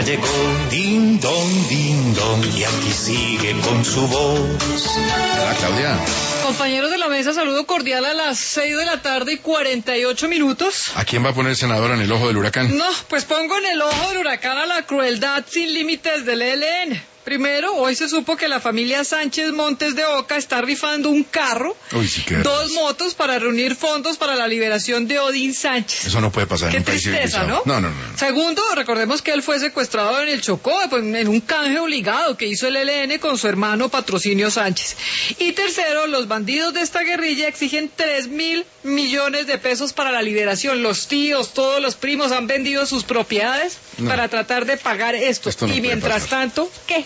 ya llegó, ding dong, y aquí sigue con su voz. Hola, Claudia. Compañeros de la mesa, saludo cordial a las 6 de la tarde y 48 minutos. ¿A quién va a poner senadora en el ojo del huracán? No, pues pongo en el ojo del huracán a la crueldad sin límites del ELN. Primero, hoy se supo que la familia Sánchez Montes de Oca está rifando un carro, dos motos para reunir fondos para la liberación de Odín Sánchez. Eso no puede pasar en un país civilizado. ¿No? No. Segundo, recordemos que él fue secuestrado en el Chocó, pues, en un canje obligado que hizo el ELN con su hermano Patrocinio Sánchez. Y tercero, los bandidos de esta guerrilla exigen 3.000 millones de pesos para la liberación. Los tíos, todos los primos han vendido sus propiedades para tratar de pagar esto. No y mientras tanto, ¿qué?